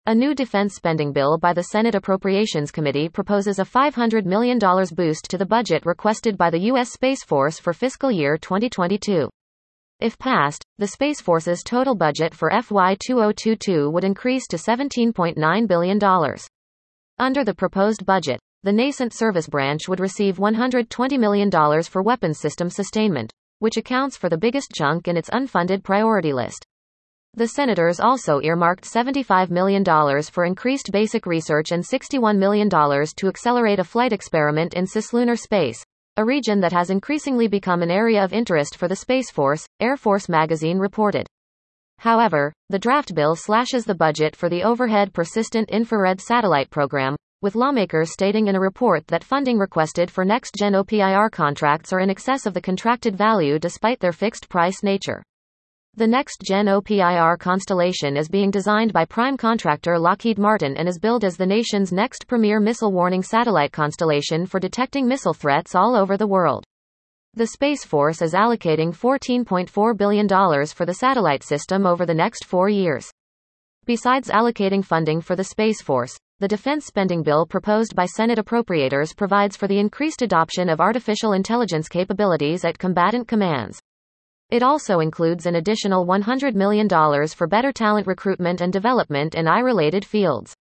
A new defense spending bill by the Senate Appropriations Committee proposes a $500 million boost to the budget requested by the U.S. Space Force for fiscal year 2022. If passed, the Space Force's total budget for FY 2022 would increase to $17.9 billion. Under the proposed budget, the nascent service branch would receive $120 million for weapons system sustainment, which accounts for the biggest chunk in its unfunded priority list. The senators also earmarked $75 million for increased basic research and $61 million to accelerate a flight experiment in cislunar space, a region that has increasingly become an area of interest for the Space Force, Air Force magazine reported. However, the draft bill slashes the budget for the Overhead Persistent Infrared Satellite program, with lawmakers stating in a report that funding requested for next-gen OPIR contracts are in excess of the contracted value despite their fixed-price nature. The next-gen OPIR constellation is being designed by prime contractor Lockheed Martin and is billed as the nation's next premier missile warning satellite constellation for detecting missile threats all over the world. The Space Force is allocating $14.4 billion for the satellite system over the next 4 years. Besides allocating funding for the Space Force, the defense spending bill proposed by Senate appropriators provides for the increased adoption of artificial intelligence capabilities at combatant commands. It also includes an additional $100 million for better talent recruitment and development in AI-related fields.